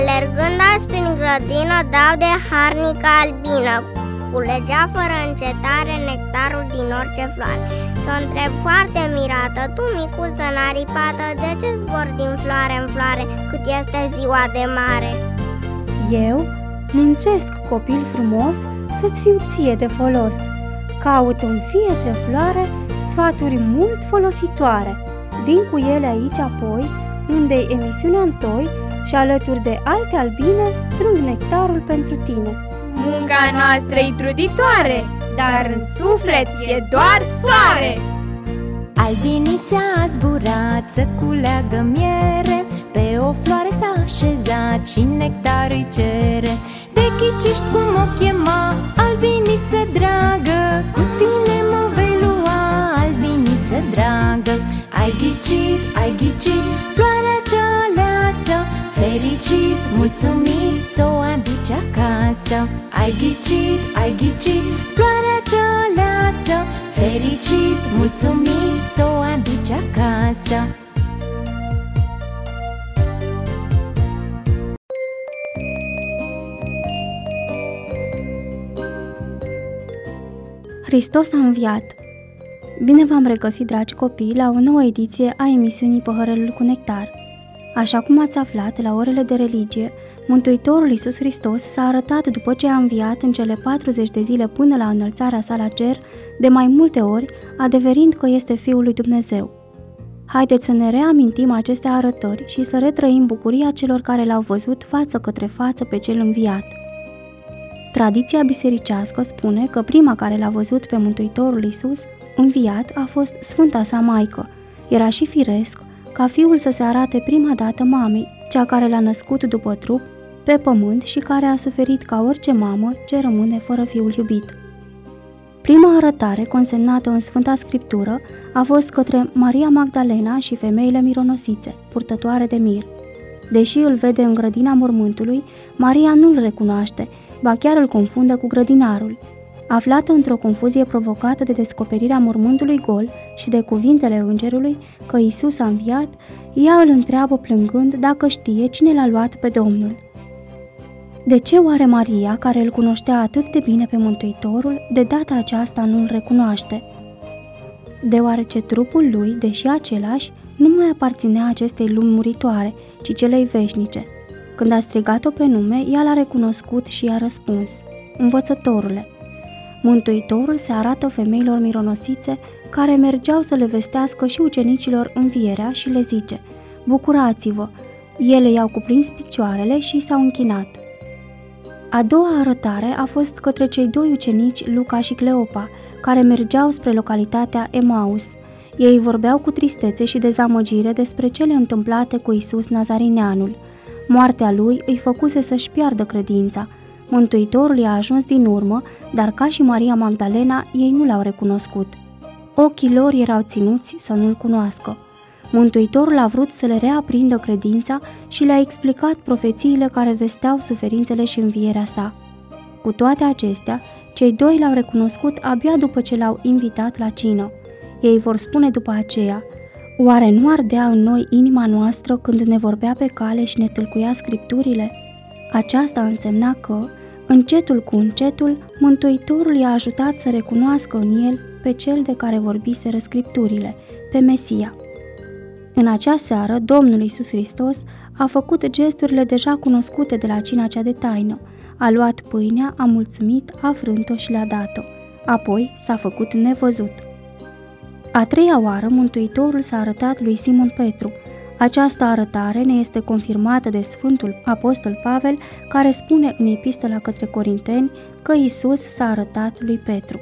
Alergând azi prin grădină, dau de harnică albină. Culegea fără încetare nectarul din orice floare. Și-o întreb foarte mirată: tu, micuță naripată, de ce zbori din floare în floare cât este ziua de mare? Eu muncesc, copil frumos, să-ți fiu ție de folos. Caut în fie ce floare sfaturi mult folositoare. Vin cu ele aici apoi, unde-i emisiunea întoi, și alături de alte albine strâng nectarul pentru tine. Munca noastră-i truditoare, dar în suflet e doar soare. Albinița a zburat să culeagă miere, pe o floare s-a așezat și nectar îi cere. Te ghiciști cum o chema, albiniță dragă, cu tine mă vei lua, albiniță dragă. Ai ghicit, floarea cea aleasă, fericit, mulțumit, s-o aduci acasă. Ai ghicit, floarea cea aleasă, fericit, mulțumit, s-o aduci acasă. Hristos a înviat! Bine v-am regăsit, dragi copii, la o nouă ediție a emisiunii Păhărelul cu Nectar. Așa cum ați aflat la orele de religie, Mântuitorul Iisus Hristos s-a arătat după ce a înviat în cele 40 de zile până la înălțarea sa la cer, de mai multe ori, adeverind că este Fiul lui Dumnezeu. Haideți să ne reamintim aceste arătări și să retrăim bucuria celor care l-au văzut față către față pe cel înviat. Tradiția bisericească spune că prima care l-a văzut pe Mântuitorul Iisus înviat a fost Sfânta sa Maică. Era și firesc ca Fiul să se arate prima dată mamei, cea care l-a născut după trup, pe pământ și care a suferit ca orice mamă ce rămâne fără fiul iubit. Prima arătare consemnată în Sfânta Scriptură a fost către Maria Magdalena și femeile mironosițe, purtătoare de mir. Deși îl vede în grădina mormântului, Maria nu-l recunoaște, ba chiar îl confundă cu grădinarul. Aflată într-o confuzie provocată de descoperirea mormântului gol și de cuvintele îngerului că Iisus a înviat, ea îl întreabă plângând dacă știe cine l-a luat pe Domnul. De ce oare Maria, care îl cunoștea atât de bine pe Mântuitorul, de data aceasta nu îl recunoaște? Deoarece trupul lui, deși același, nu mai aparținea acestei lumi muritoare, ci celei veșnice. Când a strigat-o pe nume, ea l-a recunoscut și i-a răspuns: Învățătorule. Mântuitorul se arată femeilor mironosițe care mergeau să le vestească și ucenicilor învierea și le zice: Bucurați-vă! Ele i-au cuprins picioarele și s-au închinat. A doua arătare a fost către cei doi ucenici, Luca și Cleopa, care mergeau spre localitatea Emaus. Ei vorbeau cu tristețe și dezamăgire despre cele întâmplate cu Iisus Nazarineanul. Moartea lui îi făcuse să-și piardă credința. Mântuitorul i-a ajuns din urmă, dar ca și Maria Magdalena, ei nu l-au recunoscut. Ochii lor erau ținuți să nu-l cunoască. Mântuitorul a vrut să le reaprindă credința și le-a explicat profețiile care vesteau suferințele și învierea sa. Cu toate acestea, cei doi l-au recunoscut abia după ce l-au invitat la cină. Ei vor spune după aceea: Oare nu ardea în noi inima noastră când ne vorbea pe cale și ne tâlcuia scripturile? Aceasta însemna că, încetul cu încetul, Mântuitorul i-a ajutat să recunoască în el pe cel de care vorbiseră scripturile, pe Mesia. În acea seară, Domnul Iisus Hristos a făcut gesturile deja cunoscute de la cina cea de taină. A luat pâinea, a mulțumit, a frânt-o și le-a dat-o. Apoi s-a făcut nevăzut. A treia oară, Mântuitorul s-a arătat lui Simon Petru. Această arătare ne este confirmată de Sfântul Apostol Pavel, care spune în Epistola către Corinteni că Iisus s-a arătat lui Petru.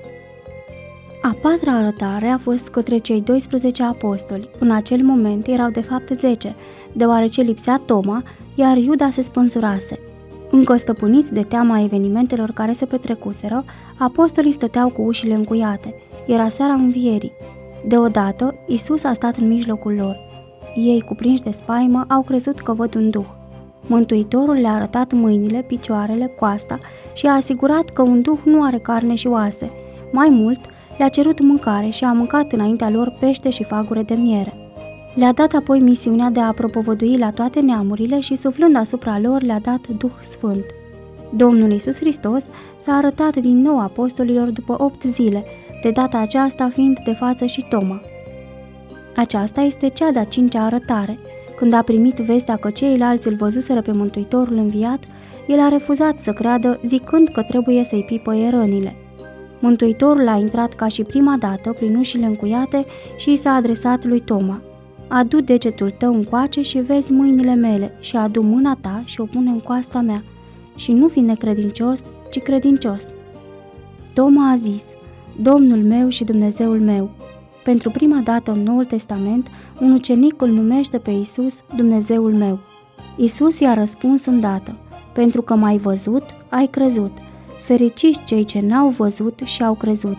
A patra arătare a fost către cei 12 apostoli. În acel moment erau de fapt 10, deoarece lipsea Toma, iar Iuda se spânzurase. Încă stăpâniți de teama evenimentelor care se petrecuseră, apostolii stăteau cu ușile încuiate. Era seara învierii. Deodată, Iisus a stat în mijlocul lor. Ei, cuprinși de spaimă, au crezut că văd un duh. Mântuitorul le-a arătat mâinile, picioarele, coasta și a asigurat că un duh nu are carne și oase. Mai mult, le-a cerut mâncare și a mâncat înaintea lor pește și fagure de miere. Le-a dat apoi misiunea de a propovădui la toate neamurile și suflând asupra lor le-a dat Duh Sfânt. Domnul Iisus Hristos s-a arătat din nou apostolilor după 8 zile, de data aceasta fiind de față și Toma. Aceasta este cea de-a 5-a arătare. Când a primit vestea că ceilalți îl văzuseră pe Mântuitorul înviat, el a refuzat să creadă, zicând că trebuie să-i pipăie rănile. Mântuitorul a intrat ca și prima dată prin ușile încuiate și i s-a adresat lui Toma: adu degetul tău încoace și vezi mâinile mele și adu mâna ta și o pune în coasta mea și nu fi necredincios, ci credincios. Toma a zis: Domnul meu și Dumnezeul meu. Pentru prima dată în Noul Testament, un ucenic îl numește pe Iisus Dumnezeul meu. Iisus i-a răspuns îndată: pentru că m-ai văzut, ai crezut. Fericiți cei ce n-au văzut și au crezut.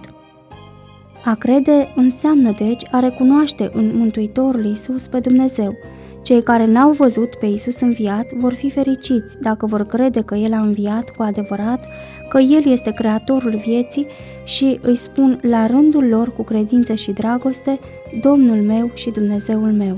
A crede înseamnă deci a recunoaște în Mântuitorul Iisus pe Dumnezeu. Cei care n-au văzut pe Iisus înviat vor fi fericiți dacă vor crede că El a înviat cu adevărat, că El este Creatorul vieții și îi spun la rândul lor cu credință și dragoste: Domnul meu și Dumnezeul meu.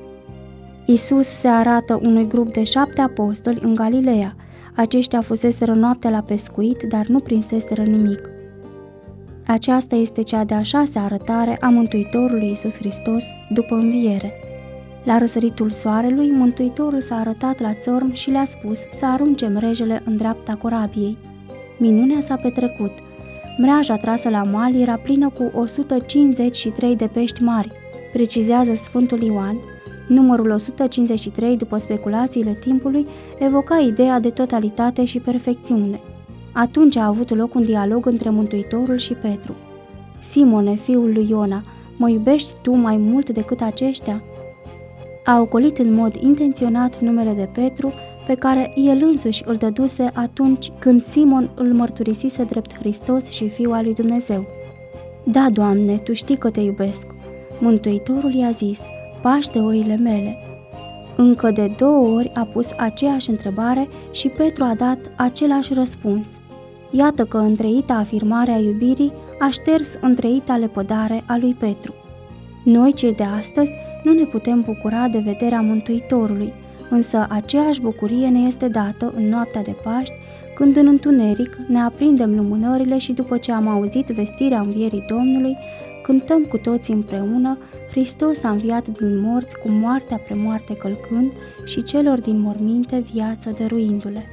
Iisus se arată unui grup de 7 apostoli în Galileea. Aceștia fuseseră noaptea la pescuit, dar nu prinseseră nimic. Aceasta este cea de-a 6-a arătare a Mântuitorului Iisus Hristos după înviere. La răsăritul soarelui, Mântuitorul s-a arătat la țărm și le-a spus să arunce mrejele în dreapta corabiei. Minunea s-a petrecut. Mreaja trasă la mal era plină cu 153 de pești mari, precizează Sfântul Ioan. Numărul 153, după speculațiile timpului, evoca ideea de totalitate și perfecțiune. Atunci a avut loc un dialog între Mântuitorul și Petru. Simone, fiul lui Iona, mă iubești tu mai mult decât aceștia? A ocolit în mod intenționat numele de Petru, pe care el însuși îl dăduse atunci când Simon îl mărturisise drept Hristos și Fiul al lui Dumnezeu. Da, Doamne, Tu știi că Te iubesc. Mântuitorul i-a zis: paște oile mele. Încă de 2 ori a pus aceeași întrebare și Petru a dat același răspuns. Iată că întreita afirmare a iubirii a șters întreita lepădare a lui Petru. Noi, cei de astăzi, nu ne putem bucura de vederea Mântuitorului, însă aceeași bucurie ne este dată în noaptea de Paști, când în întuneric ne aprindem lumânările și după ce am auzit vestirea învierii Domnului, cântăm cu toții împreună: Hristos a înviat din morți, cu moartea pre moarte călcând și celor din morminte viață dăruindu-le.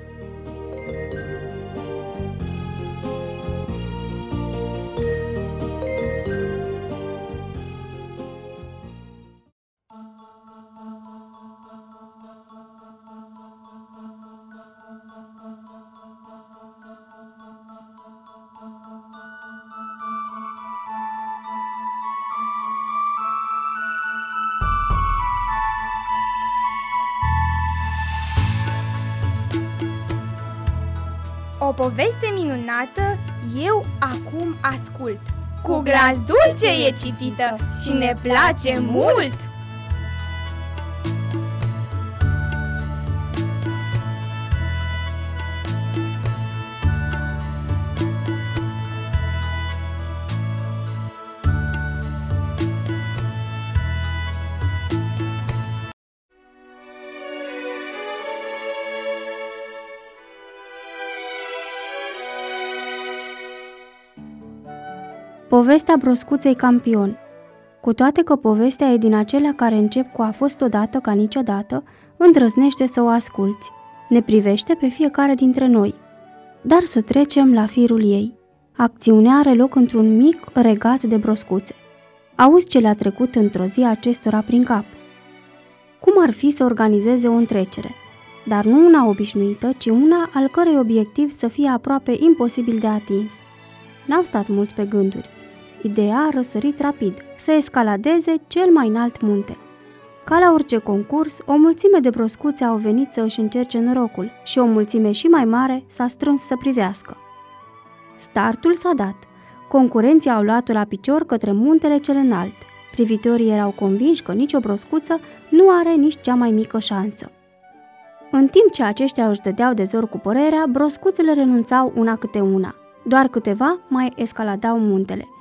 O poveste minunată eu acum ascult. Cu glas dulce e citită și ne place mult! Povestea broscuței campion. Cu toate că povestea e din acelea care încep cu a fost odată ca niciodată, îndrăznește să o asculți. Ne privește pe fiecare dintre noi. Dar să trecem la firul ei. Acțiunea are loc într-un mic regat de broscuțe. Auzi ce le-a trecut într-o zi acestora prin cap. Cum ar fi să organizeze o întrecere? Dar nu una obișnuită, ci una al cărei obiectiv să fie aproape imposibil de atins. N-au stat mult pe gânduri. Ideea a răsărit rapid, să escaladeze cel mai înalt munte. Ca la orice concurs, o mulțime de broscuțe au venit să își încerce norocul și o mulțime și mai mare s-a strâns să privească. Startul s-a dat. Concurenții au luat-o la picior către muntele cel înalt. Privitorii erau convinși că nicio broscuță nu are nici cea mai mică șansă. În timp ce aceștia își dădeau de zor cu părerea, broscuțele renunțau una câte una. Doar câteva mai escaladau muntele.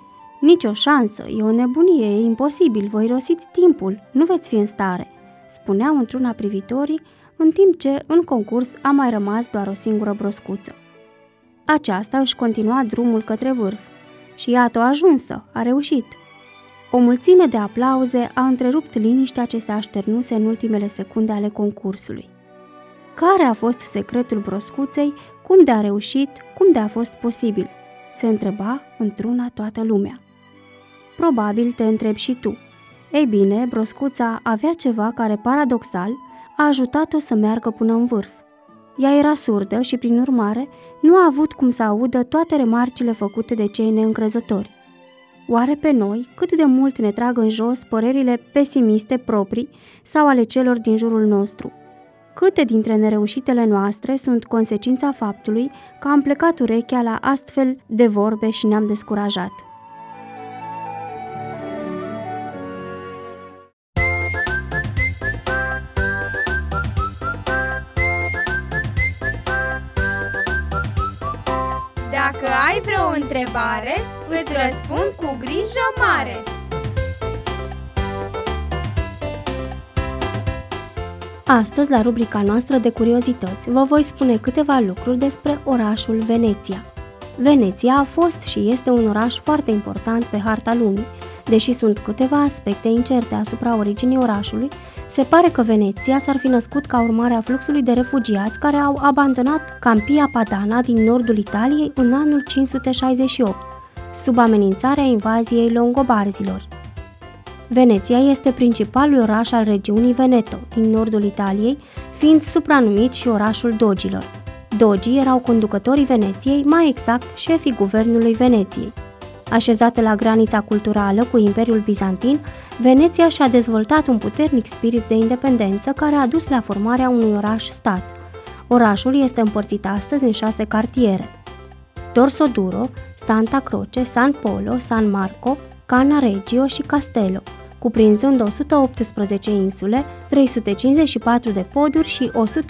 Nici o șansă, e o nebunie, e imposibil, vă irosiți timpul, nu veți fi în stare, spuneau într-una privitorii, în timp ce în concurs a mai rămas doar o singură broscuță. Aceasta își continua drumul către vârf și iată-o ajunsă, a reușit. O mulțime de aplauze a întrerupt liniștea ce se așternuse în ultimele secunde ale concursului. Care a fost secretul broscuței, cum de a reușit, cum de a fost posibil? Se întreba într-una toată lumea. Probabil te întrebi și tu. Ei bine, broscuța avea ceva care, paradoxal, a ajutat-o să meargă până în vârf. Ea era surdă și, prin urmare, nu a avut cum să audă toate remarcile făcute de cei neîncrezători. Oare pe noi cât de mult ne trag în jos părerile pesimiste proprii sau ale celor din jurul nostru? Câte dintre nereușitele noastre sunt consecința faptului că am plecat urechea la astfel de vorbe și ne-am descurajat? Dacă ai vreo întrebare, îți răspund cu grijă mare. Astăzi, la rubrica noastră de curiozități, vă voi spune câteva lucruri despre orașul Veneția. Veneția a fost și este un oraș foarte important pe harta lumii. Deși sunt câteva aspecte incerte asupra originii orașului, se pare că Veneția s-ar fi născut ca urmare a fluxului de refugiați care au abandonat Campia Padana din nordul Italiei în anul 568, sub amenințarea invaziei longobarzilor. Veneția este principalul oraș al regiunii Veneto, din nordul Italiei, fiind supranumit și orașul dogilor. Dogii erau conducătorii Veneției, mai exact șefii guvernului Veneției. Așezată la granița culturală cu Imperiul Bizantin, Veneția și-a dezvoltat un puternic spirit de independență care a dus la formarea unui oraș-stat. Orașul este împărțit astăzi în 6 cartiere: Dorsoduro, Santa Croce, San Polo, San Marco, Cannaregio și Castello, cuprinzând 118 insule, 354 de poduri și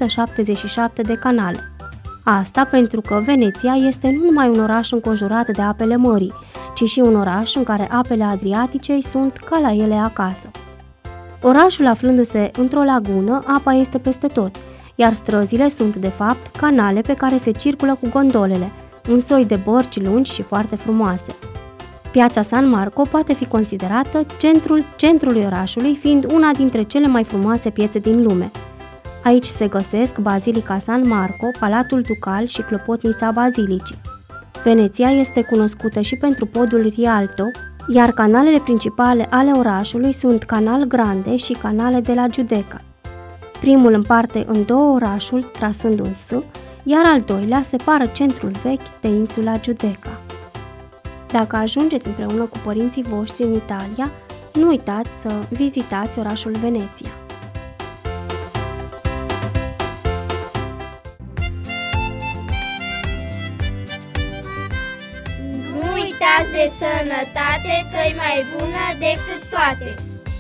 177 de canale. Asta pentru că Veneția este nu numai un oraș înconjurat de apele mării, ci și un oraș în care apele Adriaticei sunt ca la ele acasă. Orașul aflându-se într-o lagună, apa este peste tot, iar străzile sunt de fapt canale pe care se circulă cu gondolele, un soi de bărci lungi și foarte frumoase. Piața San Marco poate fi considerată centrul centrului orașului, fiind una dintre cele mai frumoase piețe din lume. Aici se găsesc Bazilica San Marco, Palatul Ducal și clopotnița Bazilicii. Veneția este cunoscută și pentru podul Rialto, iar canalele principale ale orașului sunt Canal Grande și Canale de la Giudecca. Primul împarte în două orașul, trasând un S, iar al doilea separă centrul vechi de insula Giudecca. Dacă ajungeți împreună cu părinții voștri în Italia, nu uitați să vizitați orașul Veneția. Nu uitați de sănătate, că-i mai bună decât toate!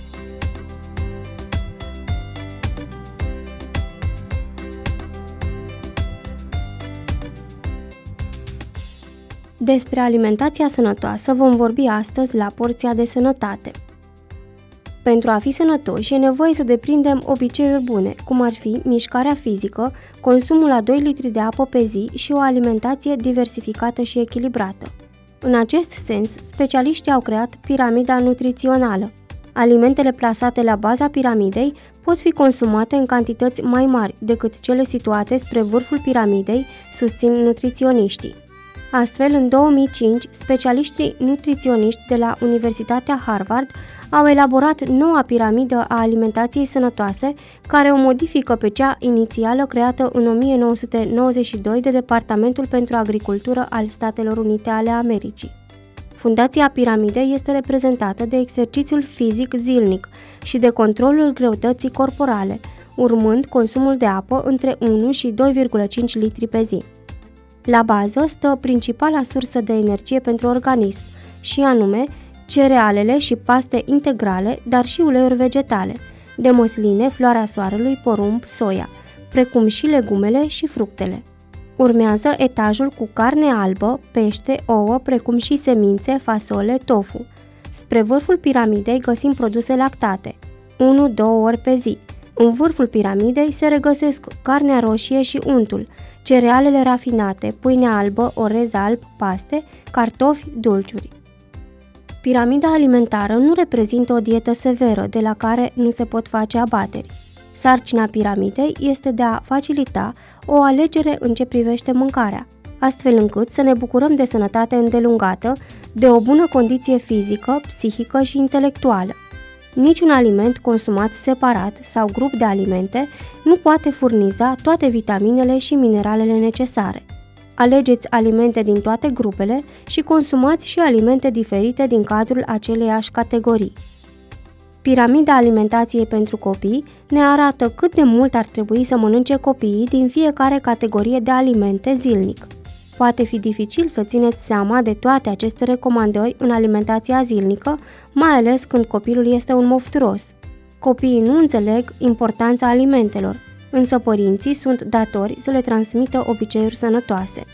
Despre alimentația sănătoasă vom vorbi astăzi la porția de sănătate. Pentru a fi sănătoși e nevoie să deprindem obiceiuri bune, cum ar fi mișcarea fizică, consumul a 2 litri de apă pe zi și o alimentație diversificată și echilibrată. În acest sens, specialiștii au creat piramida nutrițională. Alimentele plasate la baza piramidei pot fi consumate în cantități mai mari decât cele situate spre vârful piramidei, susțin nutriționiștii. Astfel, în 2005, specialiștii nutriționiști de la Universitatea Harvard au elaborat noua piramidă a alimentației sănătoase, care o modifică pe cea inițială creată în 1992 de Departamentul pentru Agricultură al Statelor Unite ale Americii. Fundația piramidei este reprezentată de exercițiul fizic zilnic și de controlul greutății corporale, urmând consumul de apă între 1 și 2,5 litri pe zi. La bază stă principala sursă de energie pentru organism, și anume cerealele și paste integrale, dar și uleiuri vegetale, de măsline, floarea soarelui, porumb, soia, precum și legumele și fructele. Urmează etajul cu carne albă, pește, ouă, precum și semințe, fasole, tofu. Spre vârful piramidei găsim produse lactate, 1-2 ori pe zi. În vârful piramidei se regăsesc carnea roșie și untul, cerealele rafinate, pâinea albă, orez alb, paste, cartofi, dulciuri. Piramida alimentară nu reprezintă o dietă severă de la care nu se pot face abateri. Sarcina piramidei este de a facilita o alegere în ce privește mâncarea, astfel încât să ne bucurăm de sănătate îndelungată, de o bună condiție fizică, psihică și intelectuală. Niciun aliment consumat separat sau grup de alimente nu poate furniza toate vitaminele și mineralele necesare. Alegeți alimente din toate grupele și consumați și alimente diferite din cadrul aceleiași categorii. Piramida alimentației pentru copii ne arată cât de mult ar trebui să mănânce copiii din fiecare categorie de alimente zilnic. Poate fi dificil să țineți seama de toate aceste recomandări în alimentația zilnică, mai ales când copilul este un mofturos. Copiii nu înțeleg importanța alimentelor, însă părinții sunt datori să le transmită obiceiuri sănătoase.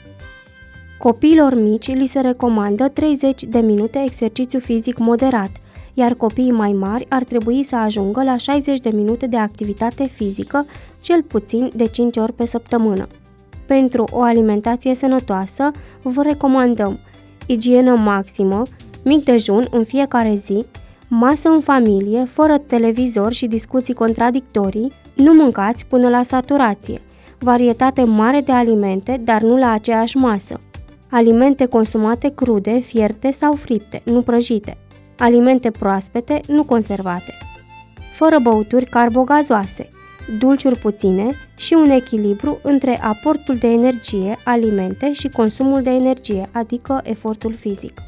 Copiilor mici li se recomandă 30 de minute exercițiu fizic moderat, iar copiii mai mari ar trebui să ajungă la 60 de minute de activitate fizică, cel puțin de 5 ori pe săptămână. Pentru o alimentație sănătoasă, vă recomandăm igienă maximă, mic dejun în fiecare zi, masă în familie, fără televizor și discuții contradictorii, nu mâncați până la saturație, varietate mare de alimente, dar nu la aceeași masă, alimente consumate crude, fierte sau fripte, nu prăjite, alimente proaspete, nu conservate, fără băuturi carbogazoase, dulciuri puține și un echilibru între aportul de energie, alimente și consumul de energie, adică efortul fizic.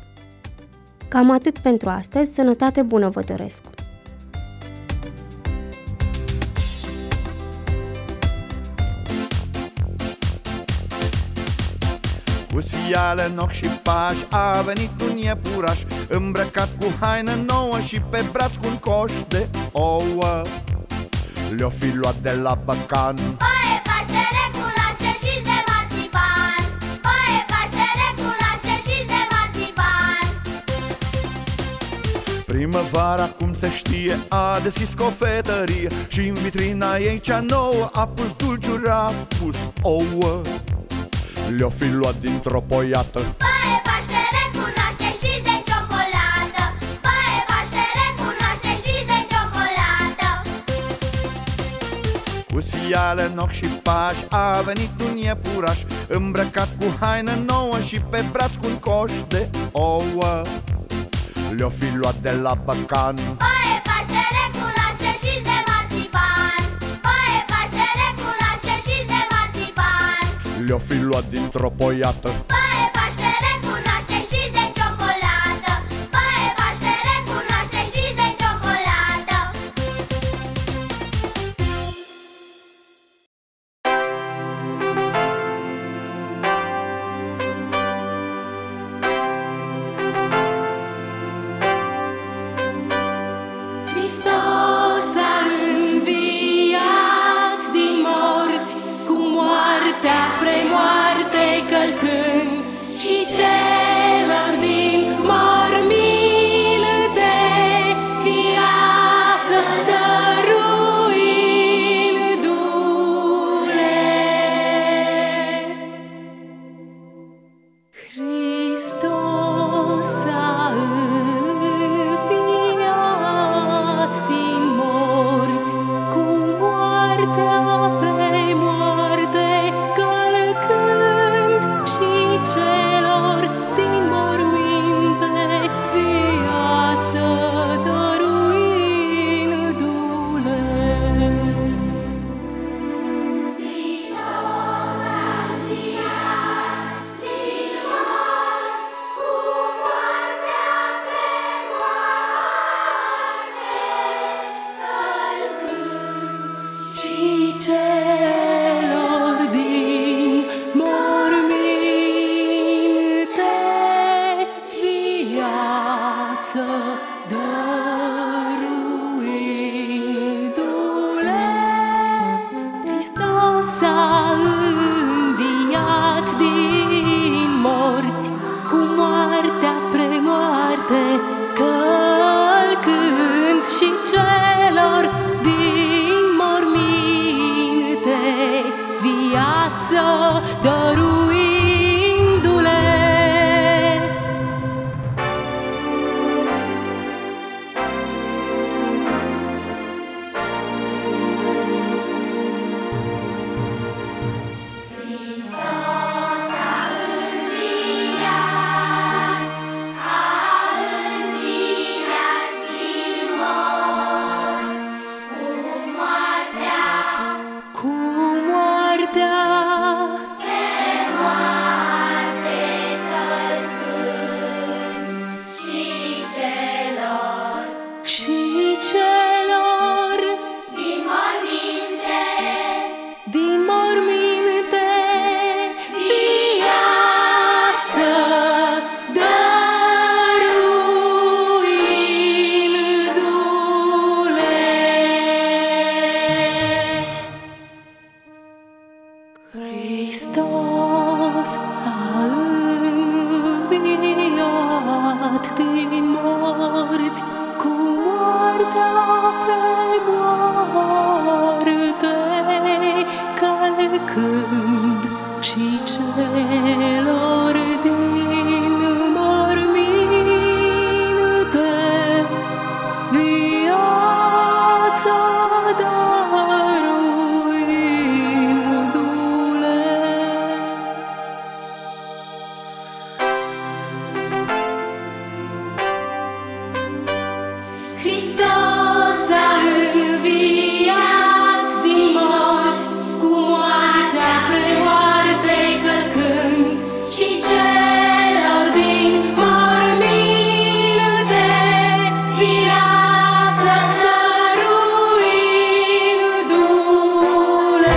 Cam atât pentru astăzi, sănătate bună vă doresc! Cu sfială în ochi și pași a venit un iepuraș, îmbrăcat cu haină nouă și pe braț cu un coș de ouă. Le-o fi luat de la băcan. Oie, Paștere, culașe și de marțipan. Oie, Paștere, culașe și de marțipan. Primăvara, cum se știe, a deschis cofetărie și în vitrina ei cea nouă a pus dulciuri, a pus ouă. Le-o fi luat dintr-o poiată. Oie, Paștere, culașe și de ciocolată. Oie, Paștere, culașe și de ciocolată. Cu sfială în ochi și pași a venit un iepuraș, îmbrăcat cu haină nouă și pe braț cu un coș de ouă. Le-o fi luat de la băcan. Oie, Paștere, culașe și de marțipan. Oie, Paștere, culașe și de marțipan. Le-o fi luat dintr-o poiată. Oie, Paștere, culașe și de ciocolată. Oie, Paștere, culașe și de ciocolată. Hristos a înviat din morți, cu moartea premoarte călcând. celor din morminte viață dăruindu-le. Hristos a înviat din morți, cu moartea pe moarte, calcând și celor din morminte viața dăruindu-le. Hristos a înviat din morți, cu moartea pre moarte călcând, și celor din morminte viața dăruindu-le.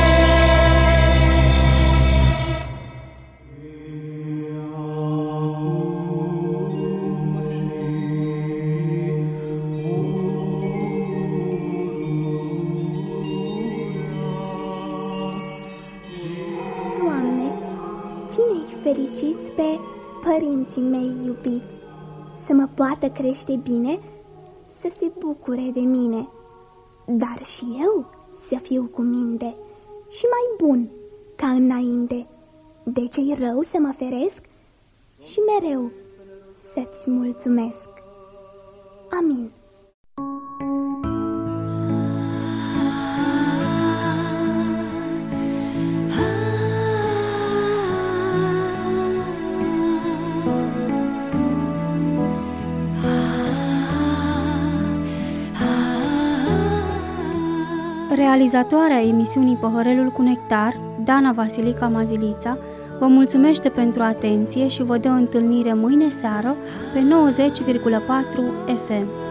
Doamne, ține-i fericiți pe părinții mei iubiți, să mă poată crește bine, să se bucure de mine, dar și eu să fiu cu minte și mai bun ca înainte, de ce-i rău să mă feresc și mereu să-ți mulțumesc. Amin. Realizatoarea emisiunii Păhărelul cu Nectar, Dana Vasilica Mazilița, vă mulțumește pentru atenție și vă dă întâlnire mâine seară pe 90,4 FM.